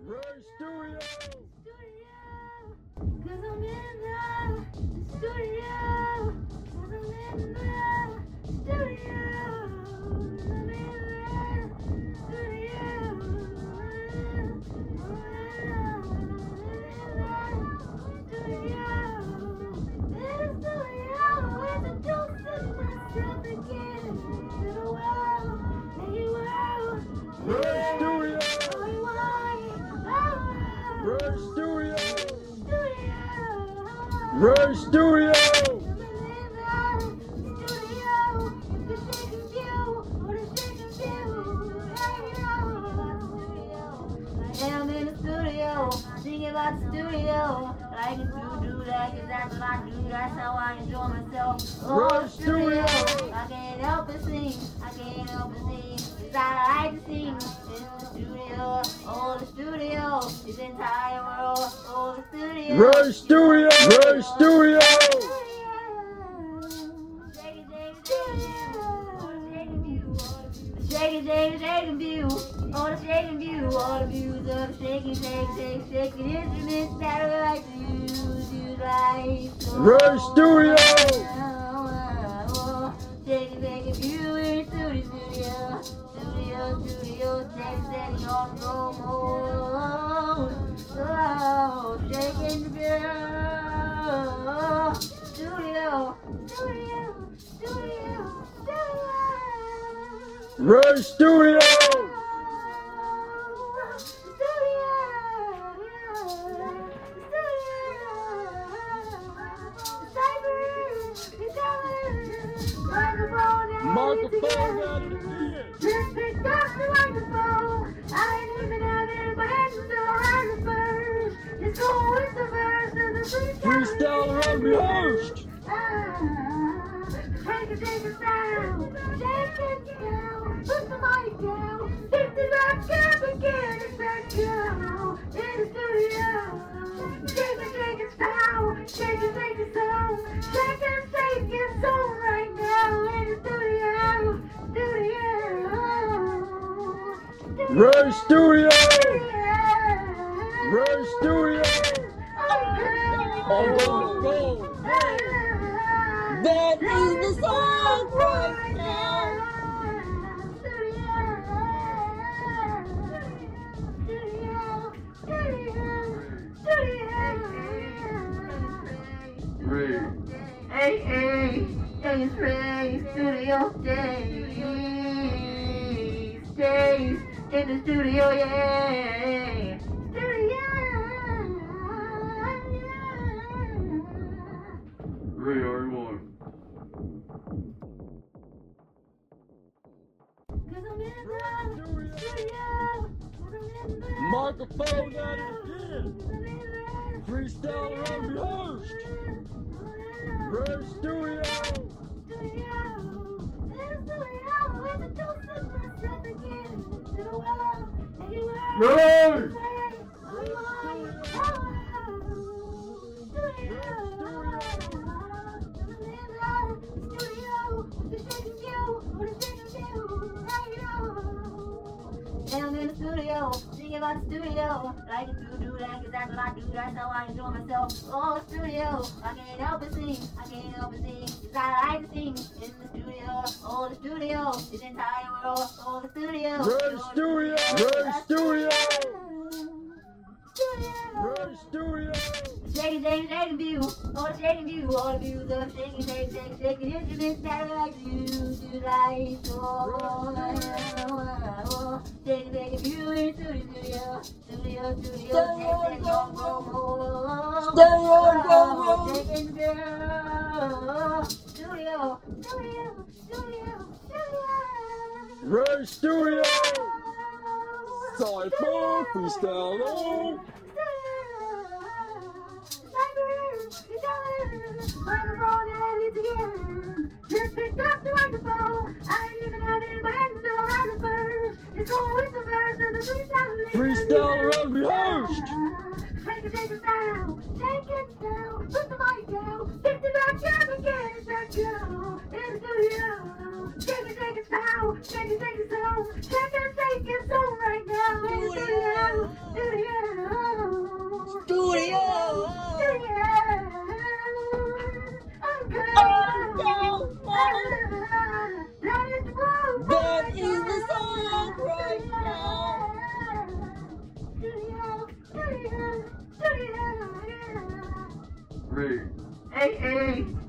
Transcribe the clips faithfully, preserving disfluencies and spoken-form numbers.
Ray Studio! Cause I'm in the studio. Cause I'm in the studio. I'm in the Ray Studio! Ray Studio! Ray Studio! I'm in the studio, thinking about the studio. Like it do, do that, cause that's what I do, that's how I enjoy myself. Oh, the studio, I can't help but sing, I can't help but sing, cause I like to sing. In the studio, oh, the studio, this entire world, oh, the studio. Ray Studio! Ray Studio! Shaking, shaking, shaking view, all the shaking view, all the views of the shaking, shaking, shaking, shaking instruments that I like to use, use like so. Ray Studio! Shaking, shaking view in studio, studio, studio, studio, shaking, shaking on slow mo, slow, shaking view, studio, studio, studio, studio. Ray Studio! Microphone at it again! Just picked up the microphone. I ain't even have it, but it's still on the verse. It's going with the verse of the Freestyle and rehearsed! Take it, take it down, shake it down, put the mic down, hit the back up again, it's back down, in the studio. Shake it, shake it down, shake it, shake it down, shake it, shake it down right now, in the studio, studio. Ray Studio! Ray Studio! I'm gonna go! That is the song right now! Ray. Hey, hey, it's Ray Studio Days. Days in the studio, yeah. Ray, R one. Microphone at it again! Freestyle and rehearsed! Ray Studio! Ray! I'm in the studio, singing about the studio. Like it do, do that, cause that's what I do, that's how I enjoy myself. Oh, the studio, I can't help but sing, I can't help but sing, cause I like to sing. In the studio, oh, the studio, this entire world, oh, the studio. Ray Studio! Ray Studio! Ray Studio! Shaking, shaking, shaking view, oh, the shaking view, all the views of shaking, shaking, shaking, shaking instruments that I like to use, use like so. Shaking, shaking view in studio, studio, studio, studio, shaking on promo. Shaking view, studio, studio, studio, studio. Ray Studio! Cypher Freestyle! Microphone at it again. Just picked up the microphone. I ain't even have it, but it's still on the verse. It's going with the verse of the freestyle. Freestyle and rehearsed! Shake it, shake it down, shake it down, put the mic down, hit the back up again, it's back down, in the studio. Shake it, shake it down, shake it, shake it down, shake it, shake it down right now, in the studio, studio.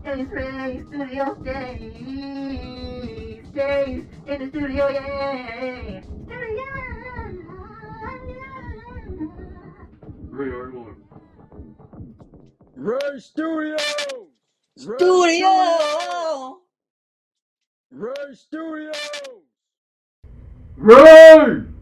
Stays, Ray Studio, stays, stays in the studio, yeah. Studio. Ray, Ray, one. Ray Studios! Ray Studio. Ray Studios! Ray!